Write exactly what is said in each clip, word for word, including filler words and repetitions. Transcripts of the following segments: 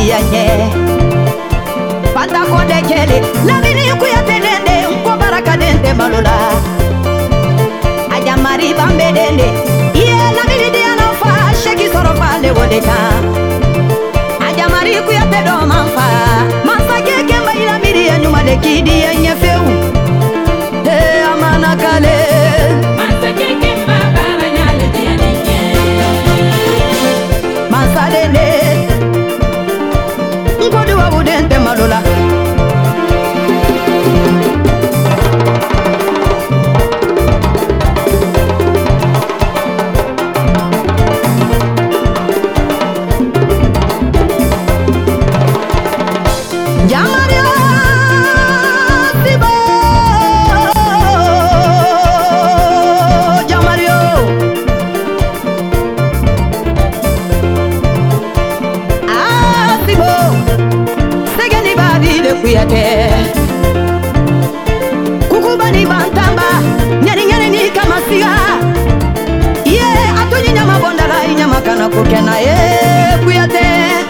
yanye Pata kode kele Lamini kuya tenende Mko baraka dente malola Aja mari bambe dende Iye lamini diana fa Sheki sorofa le wodeka Aja mari kuya tedo manfa Mansa keke mba ila miri ya nyuma de kidi ya nyefeu He amana kale Mansa keke mba bara nyale diya ninye Mansa dende Nkodi wa udente malola Kukubani bantamba Nyani nyani ni kama siga Ye atunyi nyama bondala Inyama kana kukena Ye kuyate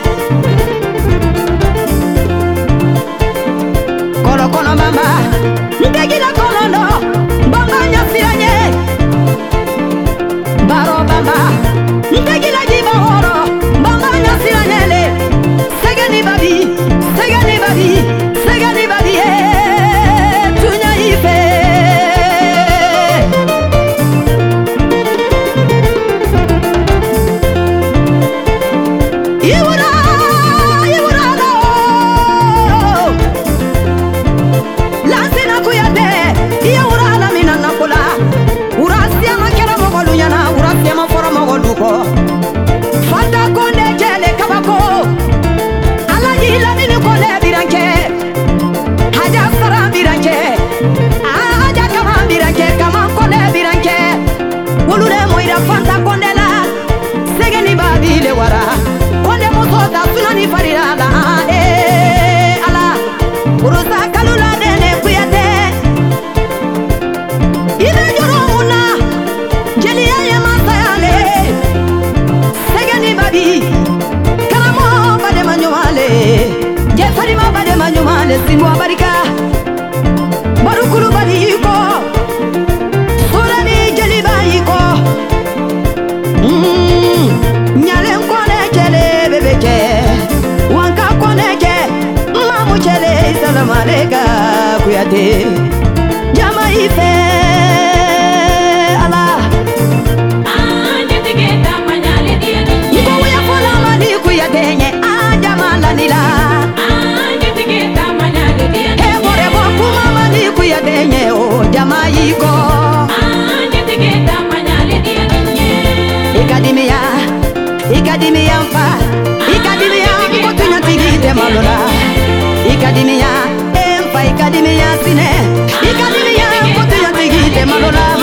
Kolo kono mama Ndegila kolondo Bamba nyasiranye Baro bamba Ndegila jiba horo Bamba nyasiranyele Segeni babi Segeni babi Segeni babi eh, Tunya ife Iwura Iwura no Lansina kuyate Iwura la mina nakula Urasia makera mogolu nyana Urasia mafora mogolu ko Fata konde jele kabako Alaji la mini kone biranke Haja sara biranke Haja kama biranke Kama kone biranke Ulure moira fanta konde la Segeni babile wara Konde musota sunani farirala Eh ala Urusa kalula dene kuyate Ibe juro muna Jeli aye masayale Segeni babi Karamo bade manyumale Jefari ma bade manyumale Simwa barika Barukulu badi yiko Surani jeli ba yiko mm, Nyale mkone jele bebeche Wanka kone je Mamu jele Salam aleka kuyate Jama ife Allah Iko uya fola mani kuyate nye Ajama lanila Kuyadenye o jamaiko Ikadimia Ikadimia mfa Ikadimia mpotunya tigite malola Ikadimia emfa Ikadimia sine Ikadimia mpotunya tigite malola